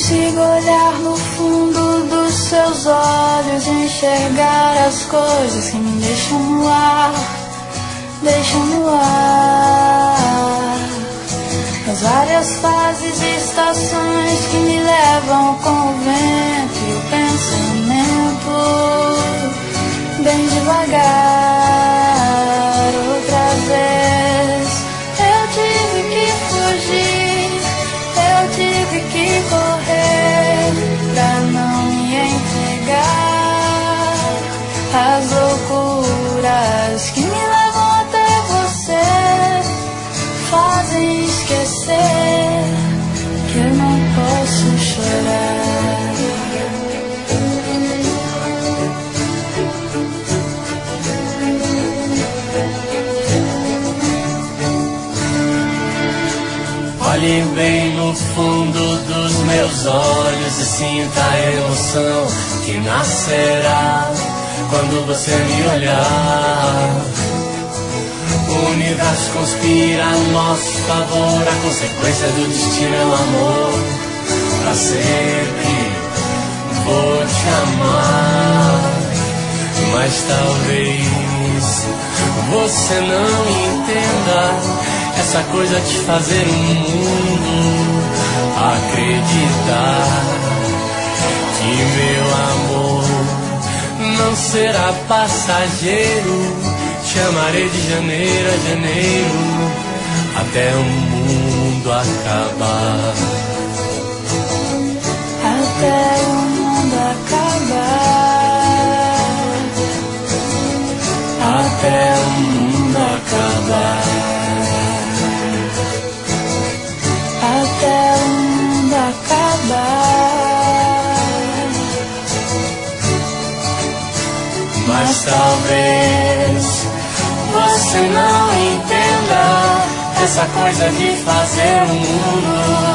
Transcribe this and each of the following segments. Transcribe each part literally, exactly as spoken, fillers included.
consigo olhar no fundo dos seus olhos e enxergar as coisas que me deixam no ar, deixam no ar. As várias fases e estações que me levam com o vento e o pensamento, bem devagar. Outra vez eu tive que fugir, eu tive que correr pra não me entregar às loucuras que me levam até você, fazem esquecer que eu não posso chorar. Olhe bem no fundo dos meus olhos e sinta a emoção que nascerá quando você me olhar. O universo conspira a nosso favor, a consequência do destino é o amor. Pra sempre vou te amar, mas talvez você não entenda essa coisa de fazer o mundo acreditar que meu amor não será passageiro. Te amarei de janeiro a janeiro até o mundo acabar. Até o mundo acabar. Até o mundo acabar. Até o mundo acabar. Mas talvez você não entenda essa coisa de fazer o mundo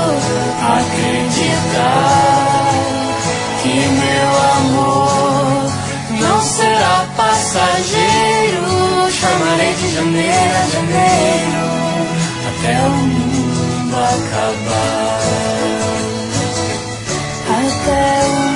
acreditar que meu amor não será passageiro. Chamarei de janeiro a janeiro até o mundo acabar. Até o